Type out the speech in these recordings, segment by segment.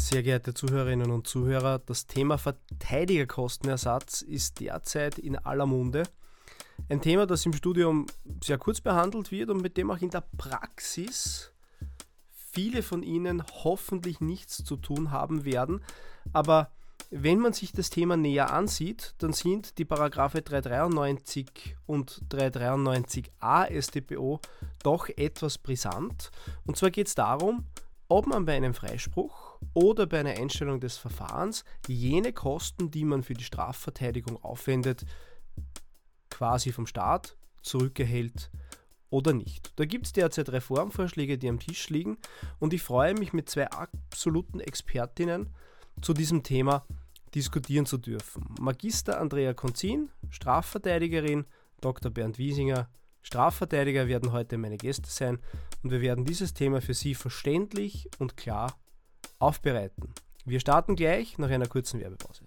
Sehr geehrte Zuhörerinnen und Zuhörer, das Thema Verteidigerkostenersatz ist derzeit in aller Munde. Ein Thema, das im Studium sehr kurz behandelt wird und mit dem auch in der Praxis viele von Ihnen hoffentlich nichts zu tun haben werden. Aber wenn man sich das Thema näher ansieht, dann sind die Paragraphe 393 und 393a StPO doch etwas brisant. Und zwar geht es darum, ob man bei einem Freispruch oder bei einer Einstellung des Verfahrens jene Kosten, die man für die Strafverteidigung aufwendet, quasi vom Staat zurückerhält oder nicht. Da gibt es derzeit Reformvorschläge, die am Tisch liegen, und ich freue mich, mit zwei absoluten Expertinnen zu diesem Thema diskutieren zu dürfen. Magister Andrea Konzin, Strafverteidigerin, Dr. Bernd Wiesinger, Strafverteidiger, werden heute meine Gäste sein und wir werden dieses Thema für Sie verständlich und klar aufbereiten. Wir starten gleich nach einer kurzen Werbepause.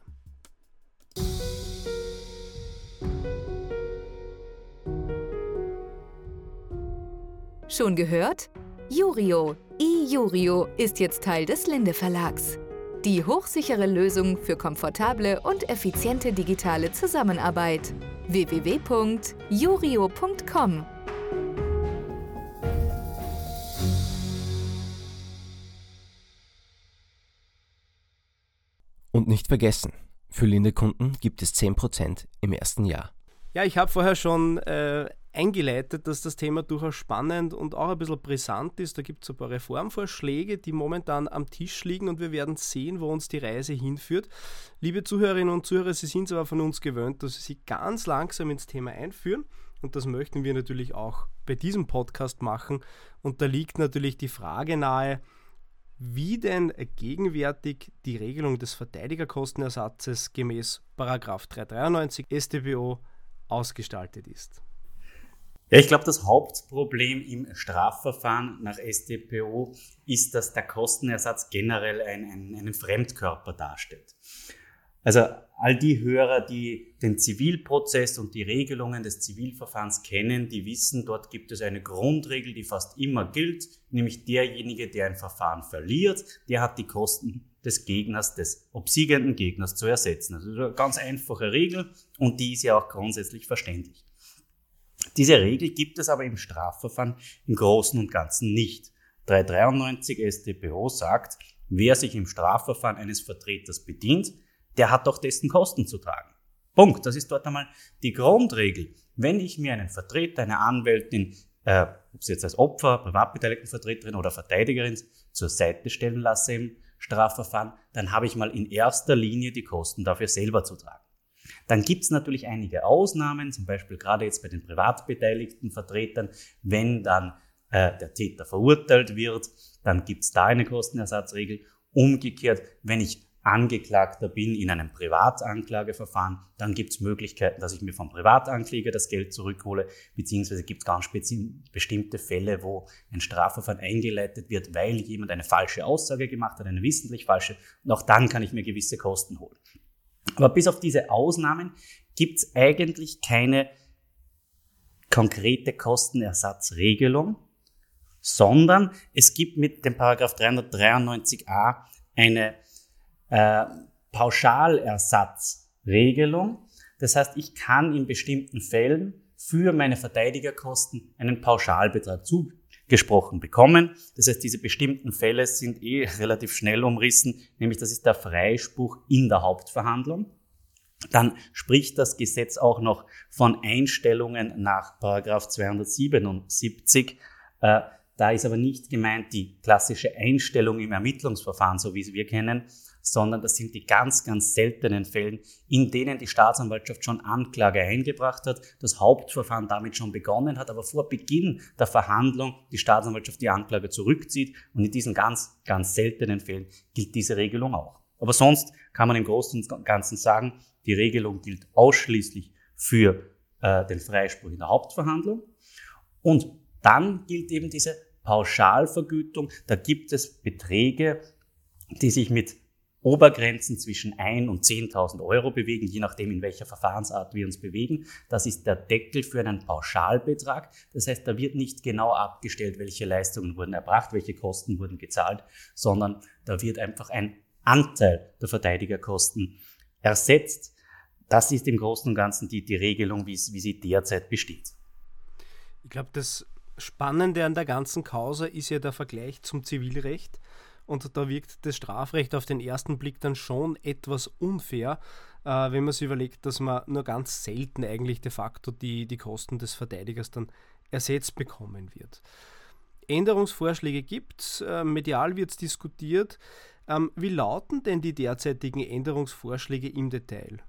Schon gehört? Jurio, iJurio ist jetzt Teil des Linde Verlags. Die hochsichere Lösung für komfortable und effiziente digitale Zusammenarbeit. www.jurio.com. Und nicht vergessen, für Linde-Kunden gibt es 10% im ersten Jahr. Ja, ich habe vorher schon eingeleitet, dass das Thema durchaus spannend und auch ein bisschen brisant ist. Da gibt es ein paar Reformvorschläge, die momentan am Tisch liegen und wir werden sehen, wo uns die Reise hinführt. Liebe Zuhörerinnen und Zuhörer, Sie sind es aber von uns gewöhnt, dass wir Sie ganz langsam ins Thema einführen und das möchten wir natürlich auch bei diesem Podcast machen. Und da liegt natürlich die Frage nahe, wie denn gegenwärtig die Regelung des Verteidigerkostenersatzes gemäß § 393 StPO ausgestaltet ist. Ja, ich glaube, das Hauptproblem im Strafverfahren nach StPO ist, dass der Kostenersatz generell einen Fremdkörper darstellt. Also all die Hörer, die den Zivilprozess und die Regelungen des Zivilverfahrens kennen, die wissen, dort gibt es eine Grundregel, die fast immer gilt, nämlich derjenige, der ein Verfahren verliert, der hat die Kosten des Gegners, des obsiegenden Gegners zu ersetzen. Also eine ganz einfache Regel und die ist ja auch grundsätzlich verständlich. Diese Regel gibt es aber im Strafverfahren im Großen und Ganzen nicht. 393 StPO sagt, wer sich im Strafverfahren eines Vertreters bedient, der hat auch dessen Kosten zu tragen. Punkt. Das ist dort einmal die Grundregel. Wenn ich mir einen Vertreter, eine Anwältin, ob sie jetzt als Opfer, Privatbeteiligtenvertreterin oder Verteidigerin zur Seite stellen lasse im Strafverfahren, dann habe ich mal in erster Linie die Kosten dafür selber zu tragen. Dann gibt es natürlich einige Ausnahmen, zum Beispiel gerade jetzt bei den privatbeteiligten Vertretern, wenn dann der Täter verurteilt wird, dann gibt es da eine Kostenersatzregel. Umgekehrt, wenn ich Angeklagter bin in einem Privatanklageverfahren, dann gibt es Möglichkeiten, dass ich mir vom Privatankläger das Geld zurückhole, beziehungsweise gibt es ganz bestimmte Fälle, wo ein Strafverfahren eingeleitet wird, weil jemand eine falsche Aussage gemacht hat, eine wissentlich falsche, und auch dann kann ich mir gewisse Kosten holen. Aber bis auf diese Ausnahmen gibt es eigentlich keine konkrete Kostenersatzregelung, sondern es gibt mit dem Paragraph 393a eine Pauschalersatzregelung. Das heißt, ich kann in bestimmten Fällen für meine Verteidigerkosten einen Pauschalbetrag zugesprochen bekommen. Das heißt, diese bestimmten Fälle sind relativ schnell umrissen, nämlich das ist der Freispruch in der Hauptverhandlung. Dann spricht das Gesetz auch noch von Einstellungen nach Paragraph 277. Da ist aber nicht gemeint die klassische Einstellung im Ermittlungsverfahren, so wie wir kennen, sondern das sind die ganz, ganz seltenen Fällen, in denen die Staatsanwaltschaft schon Anklage eingebracht hat, das Hauptverfahren damit schon begonnen hat, aber vor Beginn der Verhandlung die Staatsanwaltschaft die Anklage zurückzieht und in diesen ganz, ganz seltenen Fällen gilt diese Regelung auch. Aber sonst kann man im Großen und Ganzen sagen, die Regelung gilt ausschließlich für den Freispruch in der Hauptverhandlung und dann gilt eben diese Pauschalvergütung. Da gibt es Beträge, die sich mit Obergrenzen zwischen 1 und 10.000 Euro bewegen, je nachdem, in welcher Verfahrensart wir uns bewegen. Das ist der Deckel für einen Pauschalbetrag. Das heißt, da wird nicht genau abgestellt, welche Leistungen wurden erbracht, welche Kosten wurden gezahlt, sondern da wird einfach ein Anteil der Verteidigerkosten ersetzt. Das ist im Großen und Ganzen die Regelung, wie sie derzeit besteht. Ich glaube, das Spannende an der ganzen Causa ist ja der Vergleich zum Zivilrecht. Und da wirkt das Strafrecht auf den ersten Blick dann schon etwas unfair, wenn man sich überlegt, dass man nur ganz selten eigentlich de facto die Kosten des Verteidigers dann ersetzt bekommen wird. Änderungsvorschläge gibt es, medial wird es diskutiert. Wie lauten denn die derzeitigen Änderungsvorschläge im Detail?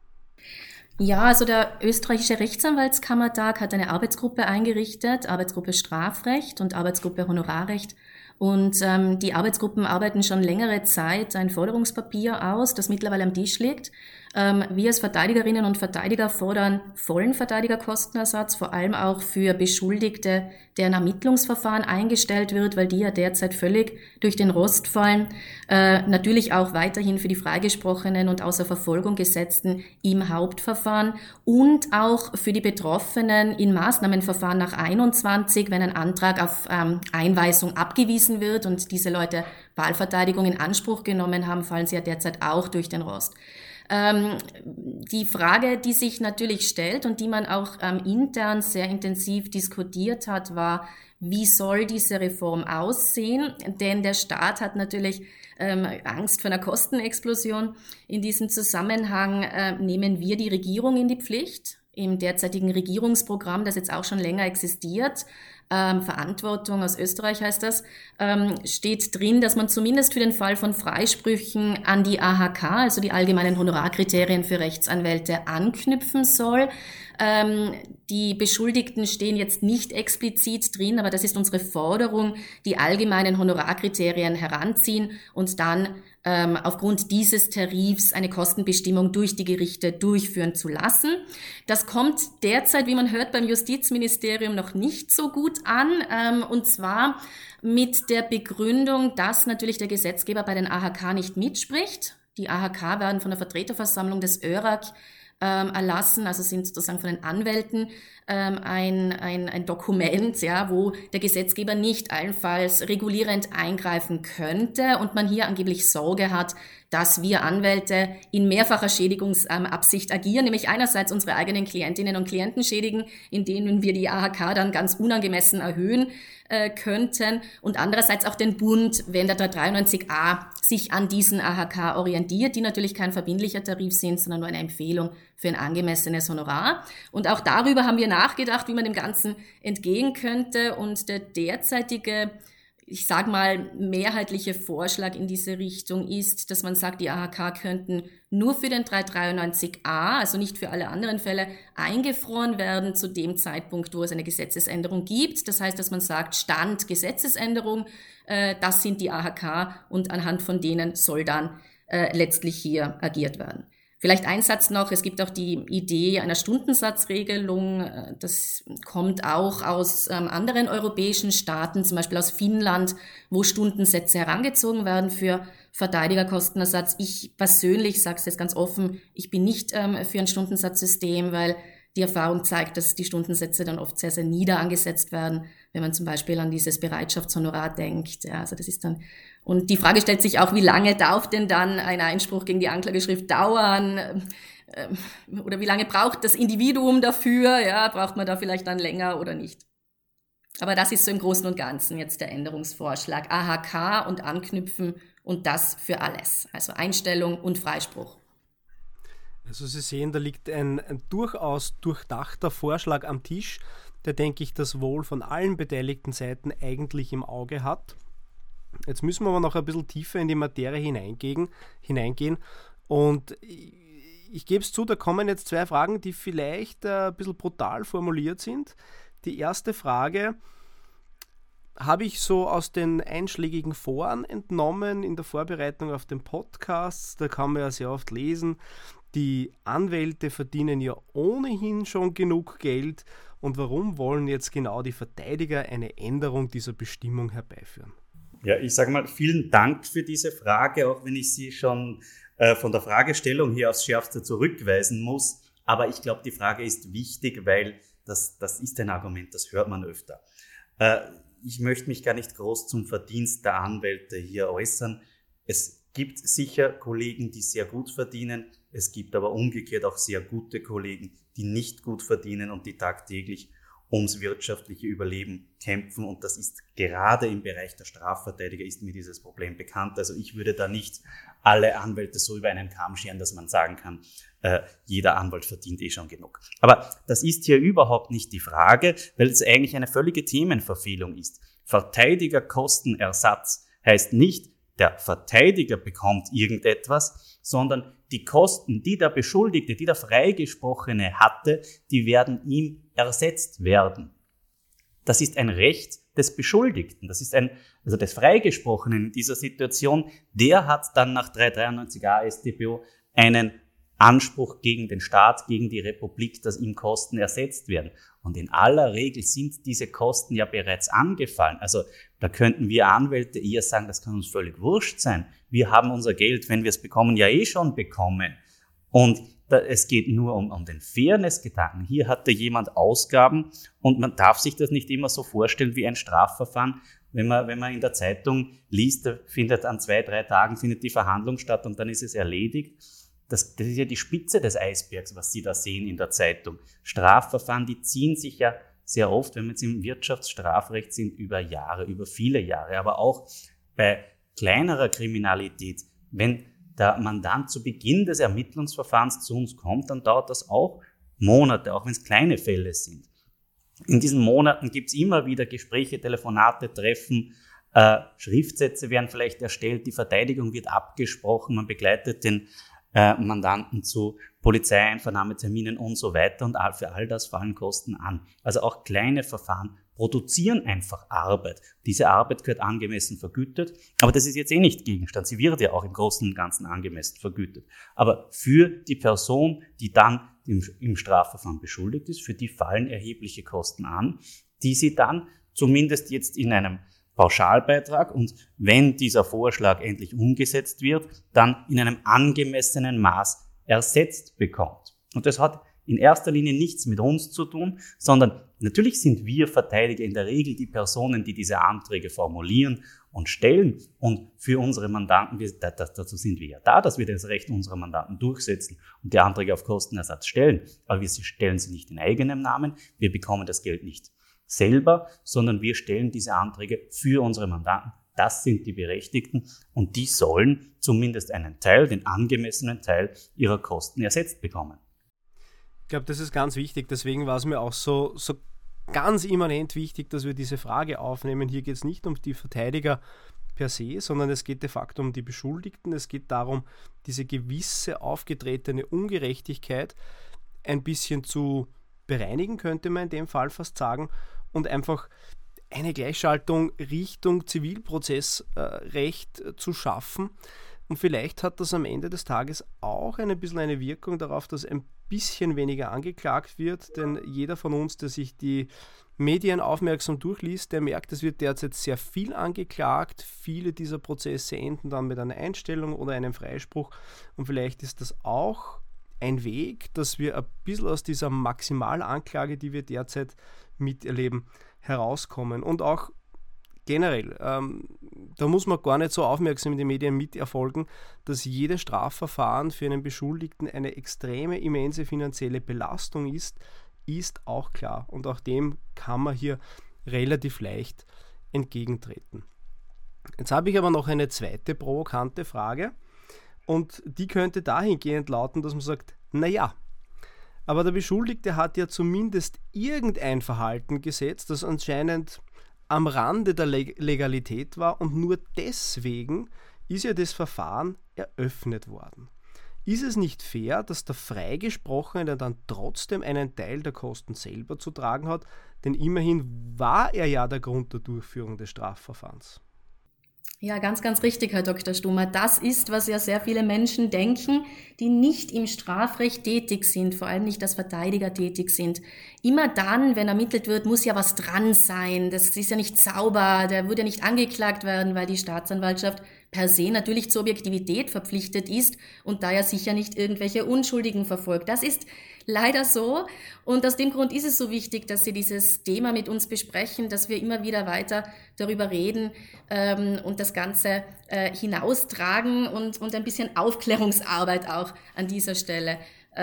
Ja, also der österreichische Rechtsanwaltskammertag hat eine Arbeitsgruppe eingerichtet, Arbeitsgruppe Strafrecht und Arbeitsgruppe Honorarrecht. Und die Arbeitsgruppen arbeiten schon längere Zeit ein Forderungspapier aus, das mittlerweile am Tisch liegt. Wir als Verteidigerinnen und Verteidiger fordern vollen Verteidigerkostenersatz, vor allem auch für Beschuldigte, deren Ermittlungsverfahren eingestellt wird, weil die ja derzeit völlig durch den Rost fallen. Natürlich auch weiterhin für die freigesprochenen und außer Verfolgung Gesetzten im Hauptverfahren und auch für die Betroffenen in Maßnahmenverfahren nach 21, wenn ein Antrag auf Einweisung abgewiesen wird und diese Leute Wahlverteidigung in Anspruch genommen haben, fallen sie ja derzeit auch durch den Rost. Die Frage, die sich natürlich stellt und die man auch intern sehr intensiv diskutiert hat, war, wie soll diese Reform aussehen? Denn der Staat hat natürlich Angst vor einer Kostenexplosion. In diesem Zusammenhang nehmen wir die Regierung in die Pflicht. Im derzeitigen Regierungsprogramm, das jetzt auch schon länger existiert, Verantwortung aus Österreich heißt das, steht drin, dass man zumindest für den Fall von Freisprüchen an die AHK, also die allgemeinen Honorarkriterien für Rechtsanwälte, anknüpfen soll. Die Beschuldigten stehen jetzt nicht explizit drin, aber das ist unsere Forderung, die allgemeinen Honorarkriterien heranziehen und dann aufgrund dieses Tarifs eine Kostenbestimmung durch die Gerichte durchführen zu lassen. Das kommt derzeit, wie man hört, beim Justizministerium noch nicht so gut an, und zwar mit der Begründung, dass natürlich der Gesetzgeber bei den AHK nicht mitspricht. Die AHK werden von der Vertreterversammlung des ÖRAG erlassen, also sind sozusagen von den Anwälten ein Dokument, ja, wo der Gesetzgeber nicht allenfalls regulierend eingreifen könnte und man hier angeblich Sorge hat, dass wir Anwälte in mehrfacher Schädigungsabsicht agieren, nämlich einerseits unsere eigenen Klientinnen und Klienten schädigen, indem wir die AHK dann ganz unangemessen erhöhen könnten und andererseits auch den Bund, wenn der 393a sich an diesen AHK orientiert, die natürlich kein verbindlicher Tarif sind, sondern nur eine Empfehlung für ein angemessenes Honorar. Und auch darüber haben wir nachgedacht, wie man dem Ganzen entgehen könnte und der derzeitige, ich sage mal, mehrheitliche Vorschlag in diese Richtung ist, dass man sagt, die AHK könnten nur für den 393a, also nicht für alle anderen Fälle, eingefroren werden zu dem Zeitpunkt, wo es eine Gesetzesänderung gibt. Das heißt, dass man sagt, Stand Gesetzesänderung, das sind die AHK und anhand von denen soll dann letztlich hier agiert werden. Vielleicht ein Satz noch, es gibt auch die Idee einer Stundensatzregelung, das kommt auch aus anderen europäischen Staaten, zum Beispiel aus Finnland, wo Stundensätze herangezogen werden für Verteidigerkostenersatz. Ich persönlich, sage es jetzt ganz offen, ich bin nicht für ein Stundensatzsystem, weil die Erfahrung zeigt, dass die Stundensätze dann oft sehr, sehr nieder angesetzt werden, wenn man zum Beispiel an dieses Bereitschaftshonorar denkt. Ja, also das ist dann, und die Frage stellt sich auch, wie lange darf denn dann ein Einspruch gegen die Anklageschrift dauern? Oder wie lange braucht das Individuum dafür? Ja, braucht man da vielleicht dann länger oder nicht? Aber das ist so im Großen und Ganzen jetzt der Änderungsvorschlag. AHK und Anknüpfen und das für alles. Also Einstellung und Freispruch. Also Sie sehen, da liegt ein durchaus durchdachter Vorschlag am Tisch, der, denke ich, das Wohl von allen beteiligten Seiten eigentlich im Auge hat. Jetzt müssen wir aber noch ein bisschen tiefer in die Materie hineingehen. Und ich gebe es zu, da kommen jetzt zwei Fragen, die vielleicht ein bisschen brutal formuliert sind. Die erste Frage habe ich so aus den einschlägigen Foren entnommen in der Vorbereitung auf den Podcast. Da kann man ja sehr oft lesen, die Anwälte verdienen ja ohnehin schon genug Geld und warum wollen jetzt genau die Verteidiger eine Änderung dieser Bestimmung herbeiführen? Ja, ich sage mal, vielen Dank für diese Frage, auch wenn ich sie schon von der Fragestellung hier aufs Schärfste zurückweisen muss. Aber ich glaube, die Frage ist wichtig, weil das ist ein Argument, das hört man öfter. Ich möchte mich gar nicht groß zum Verdienst der Anwälte hier äußern. Es gibt sicher Kollegen, die sehr gut verdienen. Es gibt aber umgekehrt auch sehr gute Kollegen, die nicht gut verdienen und die tagtäglich ums wirtschaftliche Überleben kämpfen. Und das ist gerade im Bereich der Strafverteidiger ist mir dieses Problem bekannt. Also ich würde da nicht alle Anwälte so über einen Kamm scheren, dass man sagen kann, jeder Anwalt verdient schon genug. Aber das ist hier überhaupt nicht die Frage, weil es eigentlich eine völlige Themenverfehlung ist. Verteidigerkostenersatz heißt nicht, der Verteidiger bekommt irgendetwas, sondern die Kosten, die der Beschuldigte, die der Freigesprochene hatte, die werden ihm ersetzt werden. Das ist ein Recht des Beschuldigten, also des Freigesprochenen in dieser Situation. Der hat dann nach 393a StPO einen Anspruch gegen den Staat, gegen die Republik, dass ihm Kosten ersetzt werden. Und in aller Regel sind diese Kosten ja bereits angefallen. Also da könnten wir Anwälte eher sagen, das kann uns völlig wurscht sein. Wir haben unser Geld, wenn wir es bekommen, ja schon bekommen. Und es geht nur um den Fairness-Gedanken. Hier hatte jemand Ausgaben und man darf sich das nicht immer so vorstellen wie ein Strafverfahren. Wenn man in der Zeitung liest, findet an 2-3 Tagen findet die Verhandlung statt und dann ist es erledigt. Das ist ja die Spitze des Eisbergs, was Sie da sehen in der Zeitung. Strafverfahren, die ziehen sich ja sehr oft, wenn wir jetzt im Wirtschaftsstrafrecht sind, über Jahre, über viele Jahre. Aber auch bei kleinerer Kriminalität, wenn der Mandant zu Beginn des Ermittlungsverfahrens zu uns kommt, dann dauert das auch Monate, auch wenn es kleine Fälle sind. In diesen Monaten gibt es immer wieder Gespräche, Telefonate, Treffen, Schriftsätze werden vielleicht erstellt, die Verteidigung wird abgesprochen, man begleitet den Mandanten zu Polizeieinvernahmeterminen und so weiter und für all das fallen Kosten an. Also auch kleine Verfahren produzieren einfach Arbeit. Diese Arbeit gehört angemessen vergütet, aber das ist jetzt nicht Gegenstand. Sie wird ja auch im Großen und Ganzen angemessen vergütet. Aber für die Person, die dann im Strafverfahren beschuldigt ist, für die fallen erhebliche Kosten an, die sie dann zumindest jetzt in einem Pauschalbeitrag und wenn dieser Vorschlag endlich umgesetzt wird, dann in einem angemessenen Maß ersetzt bekommt. Und das hat in erster Linie nichts mit uns zu tun, sondern natürlich sind wir Verteidiger in der Regel die Personen, die diese Anträge formulieren und stellen. Und für unsere Mandanten, dazu sind wir ja da, dass wir das Recht unserer Mandanten durchsetzen und die Anträge auf Kostenersatz stellen. Aber wir stellen sie nicht in eigenem Namen, wir bekommen das Geld nicht selber, sondern wir stellen diese Anträge für unsere Mandanten. Das sind die Berechtigten und die sollen zumindest einen Teil, den angemessenen Teil ihrer Kosten ersetzt bekommen. Ich glaube, das ist ganz wichtig. Deswegen war es mir auch so ganz immanent wichtig, dass wir diese Frage aufnehmen. Hier geht es nicht um die Verteidiger per se, sondern es geht de facto um die Beschuldigten. Es geht darum, diese gewisse aufgetretene Ungerechtigkeit ein bisschen zu bereinigen, könnte man in dem Fall fast sagen, und einfach eine Gleichschaltung Richtung Zivilprozessrecht zu schaffen. Und vielleicht hat das am Ende des Tages auch ein bisschen eine Wirkung darauf, dass ein bisschen weniger angeklagt wird, denn jeder von uns, der sich die Medien aufmerksam durchliest, der merkt, es wird derzeit sehr viel angeklagt. Viele dieser Prozesse enden dann mit einer Einstellung oder einem Freispruch und vielleicht ist das auch ein Weg, dass wir ein bisschen aus dieser Maximalanklage, die wir derzeit miterleben, herauskommen. Und auch generell, da muss man gar nicht so aufmerksam in den Medien miterfolgen, dass jedes Strafverfahren für einen Beschuldigten eine extreme, immense finanzielle Belastung ist auch klar. Und auch dem kann man hier relativ leicht entgegentreten. Jetzt habe ich aber noch eine zweite provokante Frage. Und die könnte dahingehend lauten, dass man sagt, naja, aber der Beschuldigte hat ja zumindest irgendein Verhalten gesetzt, das anscheinend am Rande der Legalität war und nur deswegen ist ja das Verfahren eröffnet worden. Ist es nicht fair, dass der Freigesprochene dann trotzdem einen Teil der Kosten selber zu tragen hat, denn immerhin war er ja der Grund der Durchführung des Strafverfahrens? Ja, ganz, ganz richtig, Herr Dr. Stummer. Das ist, was ja sehr viele Menschen denken, die nicht im Strafrecht tätig sind, vor allem nicht als Verteidiger tätig sind. Immer dann, wenn ermittelt wird, muss ja was dran sein. Das ist ja nicht sauber, der würde ja nicht angeklagt werden, weil die Staatsanwaltschaft per se natürlich zur Objektivität verpflichtet ist und daher sicher nicht irgendwelche Unschuldigen verfolgt. Das ist leider so und aus dem Grund ist es so wichtig, dass Sie dieses Thema mit uns besprechen, dass wir immer wieder weiter darüber reden und das Ganze hinaustragen und ein bisschen Aufklärungsarbeit auch an dieser Stelle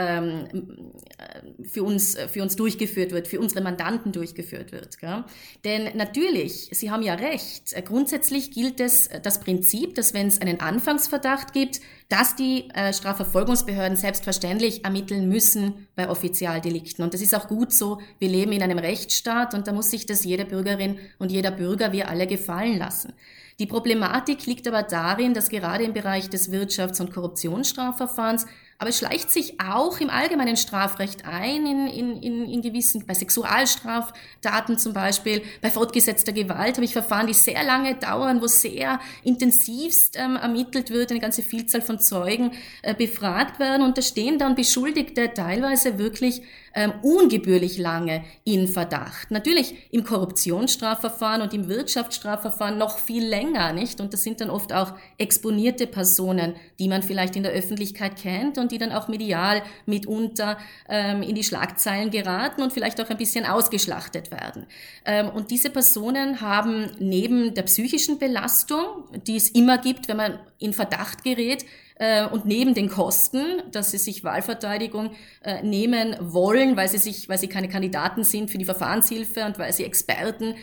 für uns durchgeführt wird, für unsere Mandanten durchgeführt wird. Gell? Denn natürlich, Sie haben ja recht, grundsätzlich gilt das Prinzip, dass wenn es einen Anfangsverdacht gibt, dass die Strafverfolgungsbehörden selbstverständlich ermitteln müssen bei Offizialdelikten. Und das ist auch gut so. Wir leben in einem Rechtsstaat und da muss sich das jede Bürgerin und jeder Bürger, wir alle, gefallen lassen. Die Problematik liegt aber darin, dass gerade im Bereich des Wirtschafts- und Korruptionsstrafverfahrens, aber es schleicht sich auch im allgemeinen Strafrecht ein, in gewissen, bei Sexualstraftaten zum Beispiel, bei fortgesetzter Gewalt habe ich Verfahren, die sehr lange dauern, wo sehr intensivst ermittelt wird, eine ganze Vielzahl von Zeugen befragt werden und da stehen dann Beschuldigte teilweise wirklich ungebührlich lange in Verdacht. Natürlich im Korruptionsstrafverfahren und im Wirtschaftsstrafverfahren noch viel länger, nicht? Und das sind dann oft auch exponierte Personen, die man vielleicht in der Öffentlichkeit kennt und die dann auch medial mitunter in die Schlagzeilen geraten und vielleicht auch ein bisschen ausgeschlachtet werden. Und diese Personen haben neben der psychischen Belastung, die es immer gibt, wenn man in Verdacht gerät, und neben den Kosten, dass sie sich Wahlverteidigung nehmen wollen, weil sie keine Kandidaten sind für die Verfahrenshilfe und weil sie Experten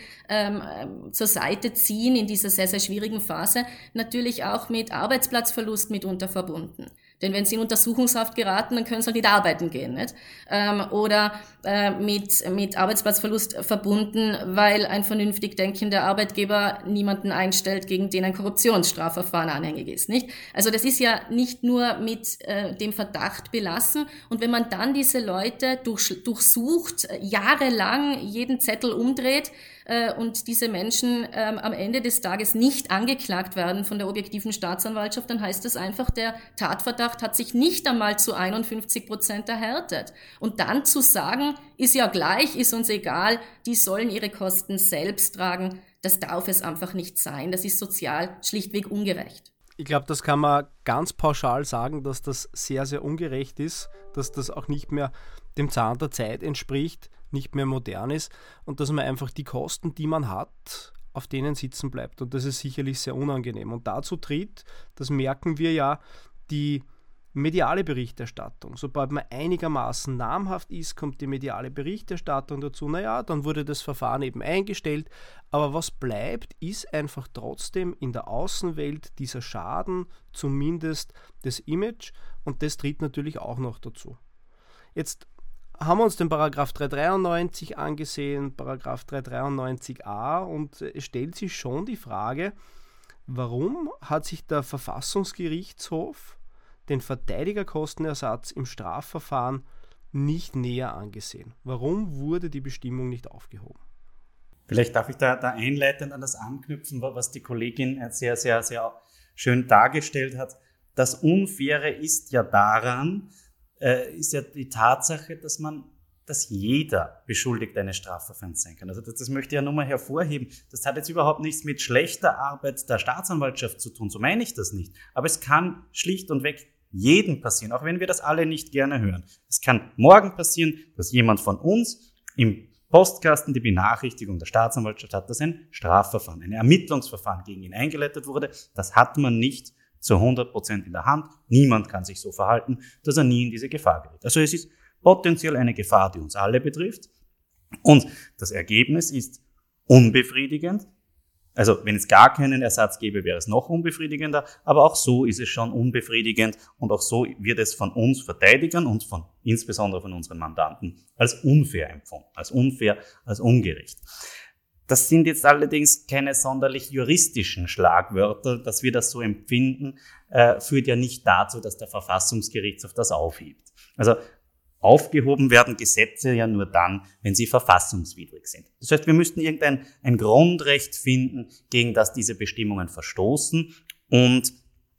zur Seite ziehen in dieser sehr, sehr schwierigen Phase, natürlich auch mit Arbeitsplatzverlust mitunter verbunden. Denn wenn sie in Untersuchungshaft geraten, dann können sie auch nicht arbeiten gehen, nicht? Oder mit Arbeitsplatzverlust verbunden, weil ein vernünftig denkender Arbeitgeber niemanden einstellt, gegen den ein Korruptionsstrafverfahren anhängig ist, nicht? Also das ist ja nicht nur mit dem Verdacht belassen. Und wenn man dann diese Leute durchsucht, jahrelang jeden Zettel umdreht, und diese Menschen am Ende des Tages nicht angeklagt werden von der objektiven Staatsanwaltschaft, dann heißt das einfach, der Tatverdacht hat sich nicht einmal zu 51% erhärtet. Und dann zu sagen, ist ja gleich, ist uns egal, die sollen ihre Kosten selbst tragen, das darf es einfach nicht sein. Das ist sozial schlichtweg ungerecht. Ich glaube, das kann man ganz pauschal sagen, dass das sehr, sehr ungerecht ist, dass das auch nicht mehr dem Zahn der Zeit entspricht, nicht mehr modern ist und dass man einfach die Kosten, die man hat, auf denen sitzen bleibt. Und das ist sicherlich sehr unangenehm. Und dazu tritt, das merken wir ja, die mediale Berichterstattung. Sobald man einigermaßen namhaft ist, kommt die mediale Berichterstattung dazu. Naja, dann wurde das Verfahren eben eingestellt. Aber was bleibt, ist einfach trotzdem in der Außenwelt dieser Schaden, zumindest das Image. Und das tritt natürlich auch noch dazu. Jetzt haben wir uns den Paragraph 393 angesehen, Paragraph 393a, und es stellt sich schon die Frage, warum hat sich der Verfassungsgerichtshof den Verteidigerkostenersatz im Strafverfahren nicht näher angesehen? Warum wurde die Bestimmung nicht aufgehoben? Vielleicht darf ich da einleitend an das anknüpfen, was die Kollegin sehr, sehr, sehr schön dargestellt hat. Das Unfaire ist ja daran, ist ja die Tatsache, dass jeder beschuldigt eines Strafverfahrens sein kann. Also das möchte ich ja nochmal hervorheben. Das hat jetzt überhaupt nichts mit schlechter Arbeit der Staatsanwaltschaft zu tun, so meine ich das nicht. Aber es kann schlicht und weg jedem passieren, auch wenn wir das alle nicht gerne hören. Es kann morgen passieren, dass jemand von uns im Postkasten die Benachrichtigung der Staatsanwaltschaft hat, dass ein Strafverfahren, ein Ermittlungsverfahren gegen ihn eingeleitet wurde. Das hat man nicht zu 100% in der Hand. Niemand kann sich so verhalten, dass er nie in diese Gefahr gerät. Also es ist potenziell eine Gefahr, die uns alle betrifft. Und das Ergebnis ist unbefriedigend. Also wenn es gar keinen Ersatz gäbe, wäre es noch unbefriedigender. Aber auch so ist es schon unbefriedigend. Und auch so wird es von uns Verteidigern und insbesondere von unseren Mandanten als unfair empfunden. Als unfair, als ungerecht. Das sind jetzt allerdings keine sonderlich juristischen Schlagwörter, dass wir das so empfinden, führt ja nicht dazu, dass der Verfassungsgerichtshof das aufhebt. Also aufgehoben werden Gesetze ja nur dann, wenn sie verfassungswidrig sind. Das heißt, wir müssten irgendein Grundrecht finden, gegen das diese Bestimmungen verstoßen. Und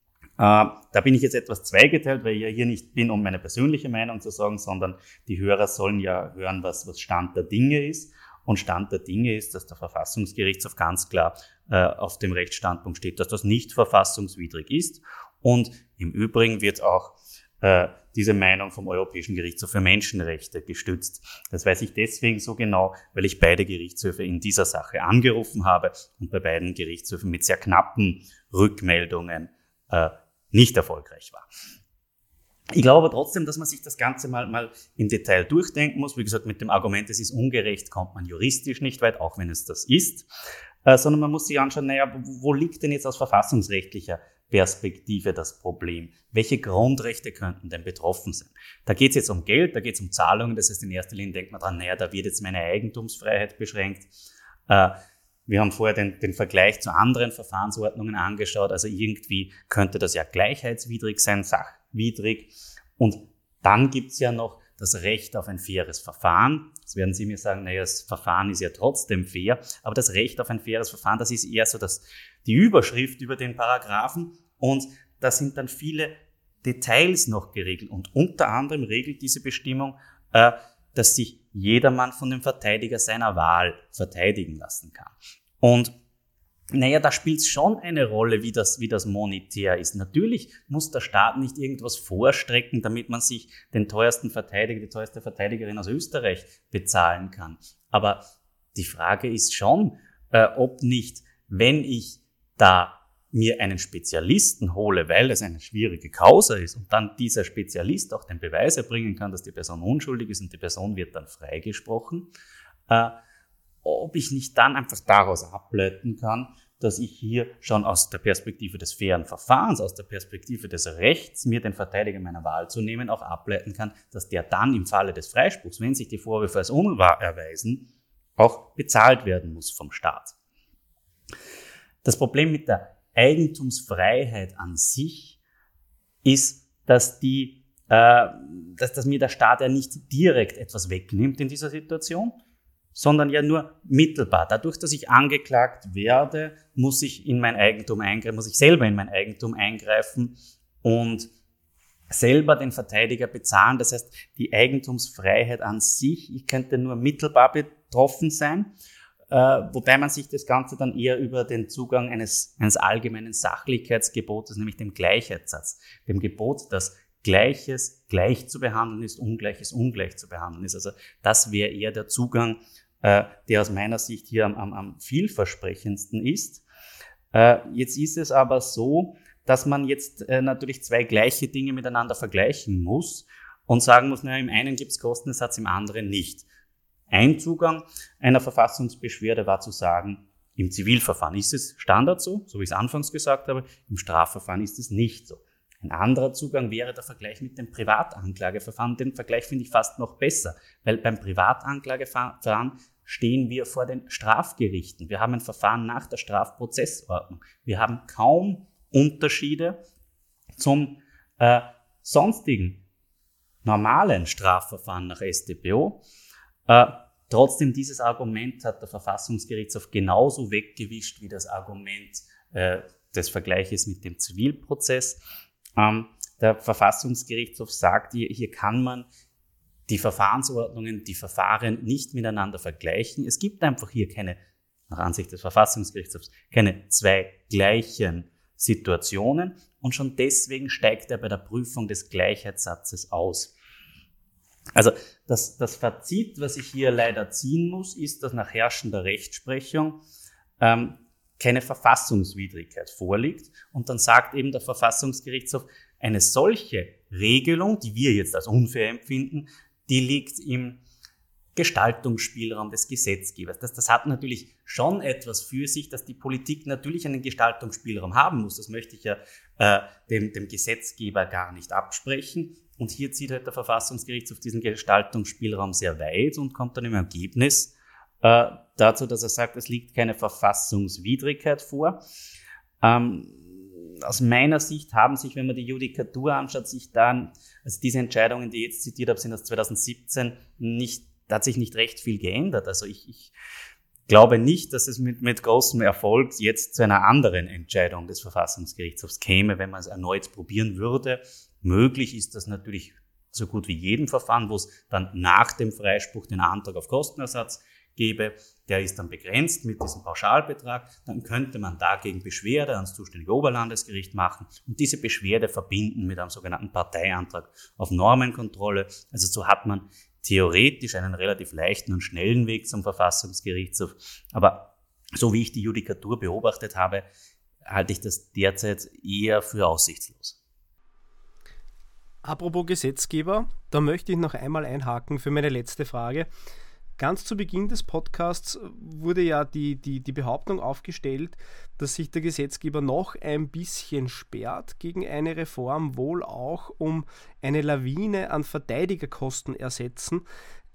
da bin ich jetzt etwas zweigeteilt, weil ich ja hier nicht bin, um meine persönliche Meinung zu sagen, sondern die Hörer sollen ja hören, was Stand der Dinge ist. Und Stand der Dinge ist, dass der Verfassungsgerichtshof ganz klar auf dem Rechtsstandpunkt steht, dass das nicht verfassungswidrig ist. Und im Übrigen wird auch diese Meinung vom Europäischen Gerichtshof für Menschenrechte gestützt. Das weiß ich deswegen so genau, weil ich beide Gerichtshöfe in dieser Sache angerufen habe und bei beiden Gerichtshöfen mit sehr knappen Rückmeldungen nicht erfolgreich war. Ich glaube aber trotzdem, dass man sich das Ganze mal im Detail durchdenken muss. Wie gesagt, mit dem Argument, es ist ungerecht, kommt man juristisch nicht weit, auch wenn es das ist. Sondern man muss sich anschauen, wo liegt denn jetzt aus verfassungsrechtlicher Perspektive das Problem? Welche Grundrechte könnten denn betroffen sein? Da geht es jetzt um Geld, da geht es um Zahlungen. Das heißt, in erster Linie denkt man dran, da wird jetzt meine Eigentumsfreiheit beschränkt. Wir haben vorher den Vergleich zu anderen Verfahrensordnungen angeschaut. Also irgendwie könnte das ja gleichheitswidrig sein, sachwidrig. Und dann gibt's ja noch das Recht auf ein faires Verfahren. Jetzt werden Sie mir sagen, das Verfahren ist ja trotzdem fair. Aber das Recht auf ein faires Verfahren, das ist eher so die Überschrift über den Paragraphen. Und da sind dann viele Details noch geregelt. Und unter anderem regelt diese Bestimmung, dass sich jedermann von dem Verteidiger seiner Wahl verteidigen lassen kann. Und da spielt es schon eine Rolle, wie das monetär ist. Natürlich muss der Staat nicht irgendwas vorstrecken, damit man sich den teuersten Verteidiger, die teuerste Verteidigerin aus Österreich bezahlen kann. Aber die Frage ist schon, ob nicht, wenn ich da mir einen Spezialisten hole, weil es eine schwierige Causa ist und dann dieser Spezialist auch den Beweis erbringen kann, dass die Person unschuldig ist und die Person wird dann freigesprochen, ob ich nicht dann einfach daraus ableiten kann, dass ich hier schon aus der Perspektive des fairen Verfahrens, aus der Perspektive des Rechts, mir den Verteidiger meiner Wahl zu nehmen, auch ableiten kann, dass der dann im Falle des Freispruchs, wenn sich die Vorwürfe als unwahr erweisen, auch bezahlt werden muss vom Staat. Das Problem mit der Eigentumsfreiheit an sich ist, dass mir der Staat ja nicht direkt etwas wegnimmt in dieser Situation, sondern ja nur mittelbar. Dadurch, dass ich angeklagt werde, muss ich selber in mein Eigentum eingreifen und selber den Verteidiger bezahlen. Das heißt, die Eigentumsfreiheit an sich, ich könnte nur mittelbar betroffen sein, wobei man sich das Ganze dann eher über den Zugang eines allgemeinen Sachlichkeitsgebotes, nämlich dem Gleichheitssatz, dem Gebot, dass Gleiches gleich zu behandeln ist, Ungleiches ungleich zu behandeln ist. Also das wäre eher der Zugang, der aus meiner Sicht hier am vielversprechendsten ist. Jetzt ist es aber so, dass man jetzt natürlich zwei gleiche Dinge miteinander vergleichen muss und sagen muss, im einen gibt es Kostenersatz, im anderen nicht. Ein Zugang einer Verfassungsbeschwerde war zu sagen, im Zivilverfahren ist es Standard so wie ich es anfangs gesagt habe, im Strafverfahren ist es nicht so. Ein anderer Zugang wäre der Vergleich mit dem Privatanklageverfahren. Den Vergleich finde ich fast noch besser, weil beim Privatanklageverfahren stehen wir vor den Strafgerichten. Wir haben ein Verfahren nach der Strafprozessordnung. Wir haben kaum Unterschiede zum sonstigen normalen Strafverfahren nach StPO. Trotzdem, dieses Argument hat der Verfassungsgerichtshof genauso weggewischt wie das Argument des Vergleiches mit dem Zivilprozess. Der Verfassungsgerichtshof sagt, hier kann man die Verfahrensordnungen, die Verfahren nicht miteinander vergleichen. Es gibt einfach hier nach Ansicht des Verfassungsgerichtshofs, keine zwei gleichen Situationen und schon deswegen steigt er bei der Prüfung des Gleichheitssatzes aus. Also das Fazit, was ich hier leider ziehen muss, ist, dass nach herrschender Rechtsprechung keine Verfassungswidrigkeit vorliegt. Und dann sagt eben der Verfassungsgerichtshof, eine solche Regelung, die wir jetzt als unfair empfinden, die liegt im Gestaltungsspielraum des Gesetzgebers. Das hat natürlich schon etwas für sich, dass die Politik natürlich einen Gestaltungsspielraum haben muss. Das möchte ich ja dem Gesetzgeber gar nicht absprechen. Und hier zieht halt der Verfassungsgerichtshof diesen Gestaltungsspielraum sehr weit und kommt dann im Ergebnis dazu, dass er sagt, es liegt keine Verfassungswidrigkeit vor. Aus meiner Sicht haben sich, wenn man die Judikatur anschaut, also diese Entscheidungen, die ich jetzt zitiert habe, sind aus 2017, hat sich nicht recht viel geändert. Also ich glaube nicht, dass es mit großem Erfolg jetzt zu einer anderen Entscheidung des Verfassungsgerichtshofs käme, wenn man es erneut probieren würde. Möglich ist das natürlich so gut wie jedem Verfahren, wo es dann nach dem Freispruch den Antrag auf Kostenersatz gebe, der ist dann begrenzt mit diesem Pauschalbetrag, dann könnte man dagegen Beschwerde ans zuständige Oberlandesgericht machen und diese Beschwerde verbinden mit einem sogenannten Parteiantrag auf Normenkontrolle. Also so hat man theoretisch einen relativ leichten und schnellen Weg zum Verfassungsgerichtshof. Aber so wie ich die Judikatur beobachtet habe, halte ich das derzeit eher für aussichtslos. Apropos Gesetzgeber, da möchte ich noch einmal einhaken für meine letzte Frage. Ganz zu Beginn des Podcasts wurde ja die Behauptung aufgestellt, dass sich der Gesetzgeber noch ein bisschen sperrt gegen eine Reform, wohl auch um eine Lawine an Verteidigerkostenersätzen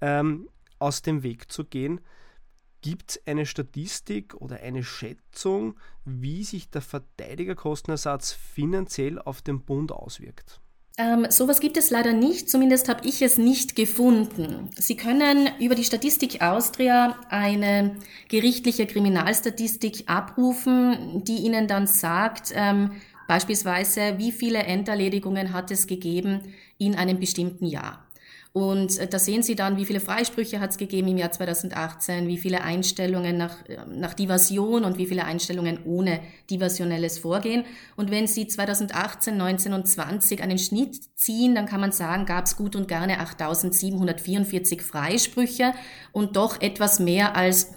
aus dem Weg zu gehen. Gibt es eine Statistik oder eine Schätzung, wie sich der Verteidigerkostenersatz finanziell auf den Bund auswirkt? Sowas gibt es leider nicht, zumindest habe ich es nicht gefunden. Sie können über die Statistik Austria eine gerichtliche Kriminalstatistik abrufen, die Ihnen dann sagt, beispielsweise, wie viele Enderledigungen hat es gegeben in einem bestimmten Jahr. Und da sehen Sie dann, wie viele Freisprüche hat es gegeben im Jahr 2018, wie viele Einstellungen nach Diversion und wie viele Einstellungen ohne diversionelles Vorgehen. Und wenn Sie 2018, 19 und 20 einen Schnitt ziehen, dann kann man sagen, gab es gut und gerne 8.744 Freisprüche und doch etwas mehr als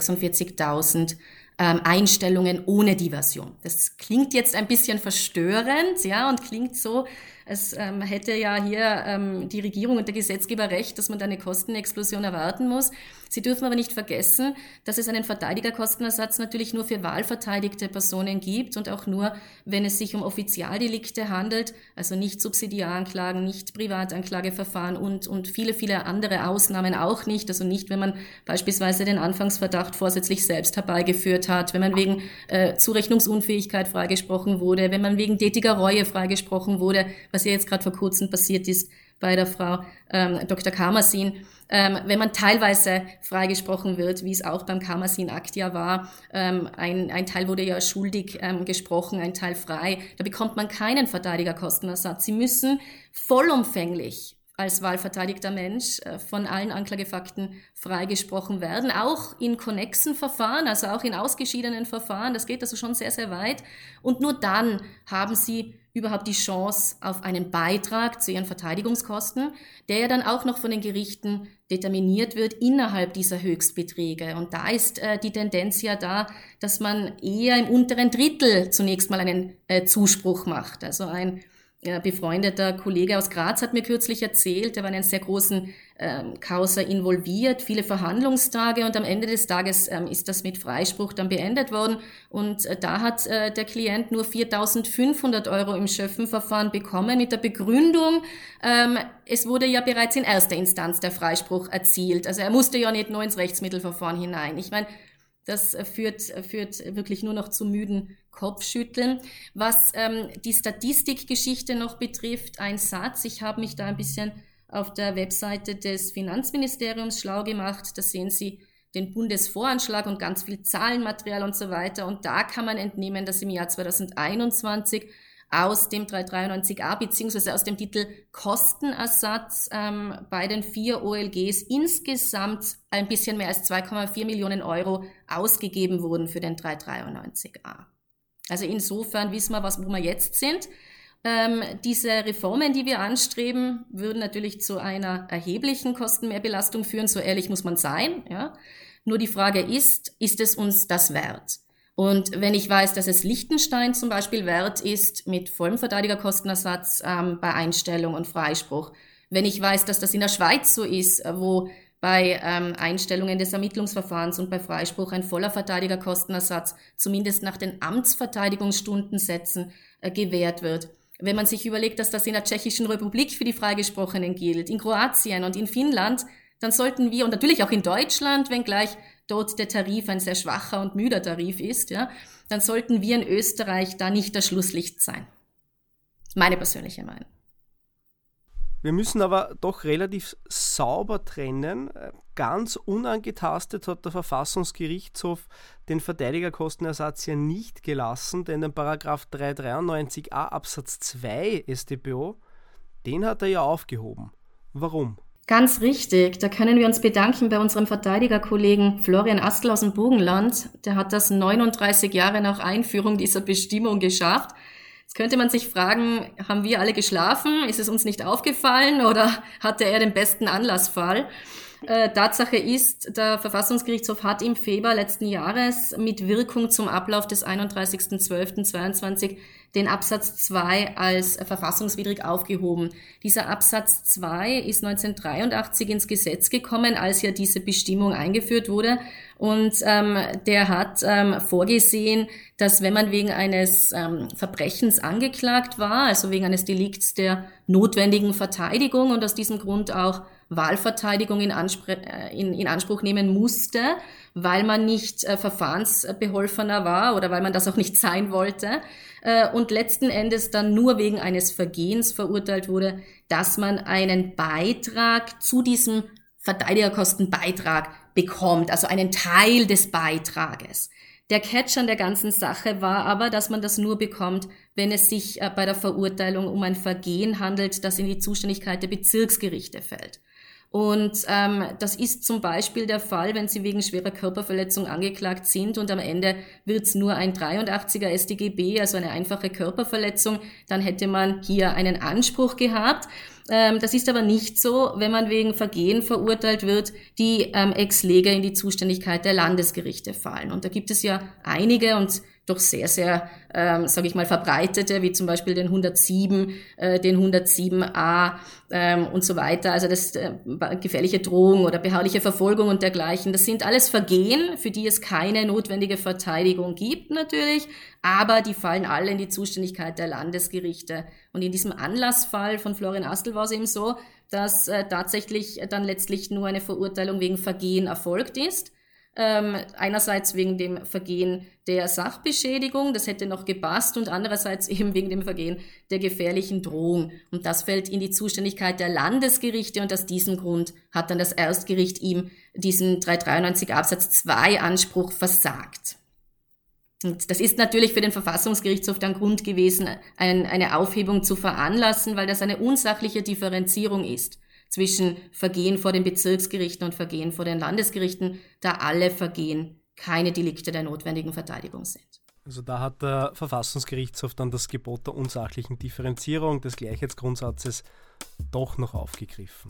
146.000 Einstellungen ohne Diversion. Das klingt jetzt ein bisschen verstörend, ja, und klingt so, es hätte ja hier die Regierung und der Gesetzgeber recht, dass man da eine Kostenexplosion erwarten muss. Sie dürfen aber nicht vergessen, dass es einen Verteidigerkostenersatz natürlich nur für wahlverteidigte Personen gibt und auch nur, wenn es sich um Offizialdelikte handelt, also nicht Subsidiaranklagen, nicht Privatanklageverfahren und viele, viele andere Ausnahmen auch nicht. Also nicht, wenn man beispielsweise den Anfangsverdacht vorsätzlich selbst herbeigeführt hat, wenn man wegen Zurechnungsunfähigkeit freigesprochen wurde, wenn man wegen tätiger Reue freigesprochen wurde, was ja jetzt gerade vor kurzem passiert ist bei der Frau Dr. Karmasin, wenn man teilweise freigesprochen wird, wie es auch beim Karmasin-Akt ja war, ein Teil wurde ja schuldig gesprochen, ein Teil frei, da bekommt man keinen Verteidigerkostenersatz. Sie müssen vollumfänglich als wahlverteidigter Mensch von allen Anklagefakten freigesprochen werden, auch in konnexen Verfahren, also auch in ausgeschiedenen Verfahren, das geht also schon sehr, sehr weit. Und nur dann haben Sie überhaupt die Chance auf einen Beitrag zu Ihren Verteidigungskosten, der ja dann auch noch von den Gerichten determiniert wird innerhalb dieser Höchstbeträge. Und da ist die Tendenz ja da, dass man eher im unteren Drittel zunächst mal einen Zuspruch macht. Also ein befreundeter Kollege aus Graz hat mir kürzlich erzählt, der war in einen sehr großen Causa involviert, viele Verhandlungstage und am Ende des Tages ist das mit Freispruch dann beendet worden und da hat der Klient nur 4.500 € im Schöffenverfahren bekommen mit der Begründung, es wurde ja bereits in erster Instanz der Freispruch erzielt, also er musste ja nicht nur ins Rechtsmittelverfahren hinein. Ich meine, das führt wirklich nur noch zu müden Kopfschütteln. Was die Statistikgeschichte noch betrifft, ein Satz. Ich habe mich da ein bisschen auf der Webseite des Finanzministeriums schlau gemacht. Da sehen Sie den Bundesvoranschlag und ganz viel Zahlenmaterial und so weiter. Und da kann man entnehmen, dass im Jahr 2021 aus dem 393a beziehungsweise aus dem Titel Kostenersatz bei den 4 OLGs insgesamt ein bisschen mehr als 2,4 Millionen € ausgegeben wurden für den 393a. Also insofern wissen wir, wo wir jetzt sind. Diese Reformen, die wir anstreben, würden natürlich zu einer erheblichen Kostenmehrbelastung führen, so ehrlich muss man sein. Ja? Nur die Frage ist es uns das wert? Und wenn ich weiß, dass es Liechtenstein zum Beispiel wert ist, mit vollem Verteidigerkostenersatz bei Einstellung und Freispruch, wenn ich weiß, dass das in der Schweiz so ist, wo bei Einstellungen des Ermittlungsverfahrens und bei Freispruch ein voller Verteidigerkostenersatz zumindest nach den Amtsverteidigungsstundensätzen gewährt wird. Wenn man sich überlegt, dass das in der Tschechischen Republik für die Freigesprochenen gilt, in Kroatien und in Finnland, dann sollten wir, und natürlich auch in Deutschland, wenngleich dort der Tarif ein sehr schwacher und müder Tarif ist, ja, dann sollten wir in Österreich da nicht das Schlusslicht sein. Meine persönliche Meinung. Wir müssen aber doch relativ sauber trennen. Ganz unangetastet hat der Verfassungsgerichtshof den Verteidigerkostenersatz ja nicht gelassen, denn den Paragraph 393a Absatz 2 StPO, den hat er ja aufgehoben. Warum? Ganz richtig. Da können wir uns bedanken bei unserem Verteidigerkollegen Florian Astl aus dem Burgenland. Der hat das 39 Jahre nach Einführung dieser Bestimmung geschafft. Jetzt könnte man sich fragen, haben wir alle geschlafen? Ist es uns nicht aufgefallen oder hatte er den besten Anlassfall? Tatsache ist, der Verfassungsgerichtshof hat im Februar letzten Jahres mit Wirkung zum Ablauf des 31.12.22 den Absatz 2 als verfassungswidrig aufgehoben. Dieser Absatz 2 ist 1983 ins Gesetz gekommen, als ja diese Bestimmung eingeführt wurde. Und der hat vorgesehen, dass wenn man wegen eines Verbrechens angeklagt war, also wegen eines Delikts der notwendigen Verteidigung und aus diesem Grund auch Wahlverteidigung in Anspruch nehmen musste, weil man nicht Verfahrensbeholfener war oder weil man das auch nicht sein wollte und letzten Endes dann nur wegen eines Vergehens verurteilt wurde, dass man einen Beitrag zu diesem Verteidigerkostenbeitrag bekommt, also einen Teil des Beitrages. Der Catch an der ganzen Sache war aber, dass man das nur bekommt, wenn es sich bei der Verurteilung um ein Vergehen handelt, das in die Zuständigkeit der Bezirksgerichte fällt. Und das ist zum Beispiel der Fall, wenn Sie wegen schwerer Körperverletzung angeklagt sind und am Ende wird's nur ein 83er StGB, also eine einfache Körperverletzung, dann hätte man hier einen Anspruch gehabt. Das ist aber nicht so, wenn man wegen Vergehen verurteilt wird, die ex lege in die Zuständigkeit der Landesgerichte fallen. Und da gibt es ja einige und doch sehr, sehr, sage ich mal, verbreitete, wie zum Beispiel den 107, den 107a und so weiter. Also das gefährliche Drohung oder beharrliche Verfolgung und dergleichen. Das sind alles Vergehen, für die es keine notwendige Verteidigung gibt natürlich, aber die fallen alle in die Zuständigkeit der Landesgerichte. Und in diesem Anlassfall von Florian Astl war es eben so, dass tatsächlich dann letztlich nur eine Verurteilung wegen Vergehen erfolgt ist. Einerseits wegen dem Vergehen der Sachbeschädigung, das hätte noch gepasst, und andererseits eben wegen dem Vergehen der gefährlichen Drohung. Und das fällt in die Zuständigkeit der Landesgerichte und aus diesem Grund hat dann das Erstgericht ihm diesen 393 Absatz 2 Anspruch versagt. Und das ist natürlich für den Verfassungsgerichtshof dann Grund gewesen, eine Aufhebung zu veranlassen, weil das eine unsachliche Differenzierung ist zwischen Vergehen vor den Bezirksgerichten und Vergehen vor den Landesgerichten, da alle Vergehen keine Delikte der notwendigen Verteidigung sind. Also da hat der Verfassungsgerichtshof dann das Gebot der unsachlichen Differenzierung des Gleichheitsgrundsatzes doch noch aufgegriffen.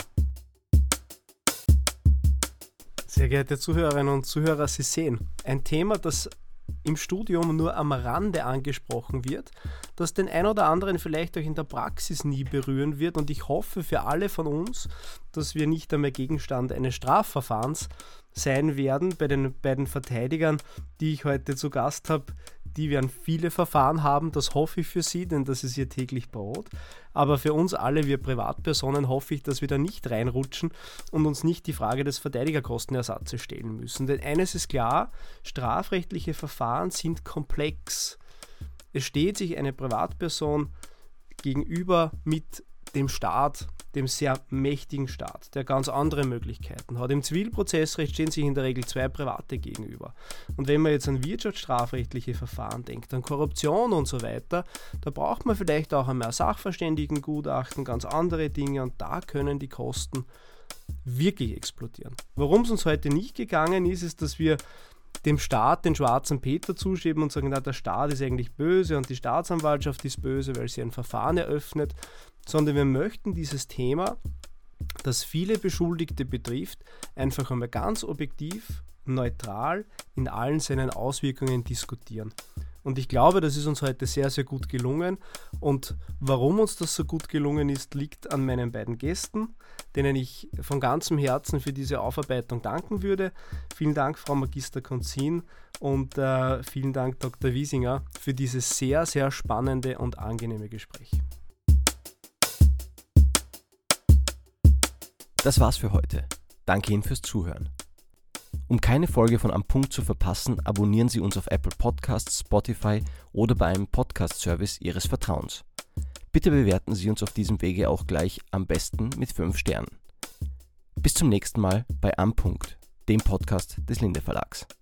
Sehr geehrte Zuhörerinnen und Zuhörer, Sie sehen, ein Thema, das im Studium nur am Rande angesprochen wird, das den ein oder anderen vielleicht auch in der Praxis nie berühren wird, und ich hoffe für alle von uns, dass wir nicht einmal Gegenstand eines Strafverfahrens sein werden. Bei den beiden Verteidigern, die ich heute zu Gast habe, die werden viele Verfahren haben, das hoffe ich für sie, denn das ist ihr täglich Brot. Aber für uns alle, wir Privatpersonen, hoffe ich, dass wir da nicht reinrutschen und uns nicht die Frage des Verteidigerkostenersatzes stellen müssen. Denn eines ist klar, strafrechtliche Verfahren sind komplex. Es steht sich eine Privatperson gegenüber mit dem Staat, dem sehr mächtigen Staat, der ganz andere Möglichkeiten hat. Im Zivilprozessrecht stehen sich in der Regel zwei Private gegenüber. Und wenn man jetzt an wirtschaftsstrafrechtliche Verfahren denkt, an Korruption und so weiter, da braucht man vielleicht auch einmal Sachverständigengutachten, ganz andere Dinge, und da können die Kosten wirklich explodieren. Worum es uns heute nicht gegangen ist, ist, dass wir dem Staat den schwarzen Peter zuschieben und sagen, na, der Staat ist eigentlich böse und die Staatsanwaltschaft ist böse, weil sie ein Verfahren eröffnet, sondern wir möchten dieses Thema, das viele Beschuldigte betrifft, einfach einmal ganz objektiv, neutral in allen seinen Auswirkungen diskutieren. Und ich glaube, das ist uns heute sehr, sehr gut gelungen. Und warum uns das so gut gelungen ist, liegt an meinen beiden Gästen, denen ich von ganzem Herzen für diese Aufarbeitung danken würde. Vielen Dank, Frau Magister Konzin, und vielen Dank, Dr. Wiesinger, für dieses sehr, sehr spannende und angenehme Gespräch. Das war's für heute. Danke Ihnen fürs Zuhören. Um keine Folge von Am Punkt zu verpassen, abonnieren Sie uns auf Apple Podcasts, Spotify oder bei einem Podcast-Service Ihres Vertrauens. Bitte bewerten Sie uns auf diesem Wege auch gleich am besten mit 5 Sternen. Bis zum nächsten Mal bei Am Punkt, dem Podcast des Linde Verlags.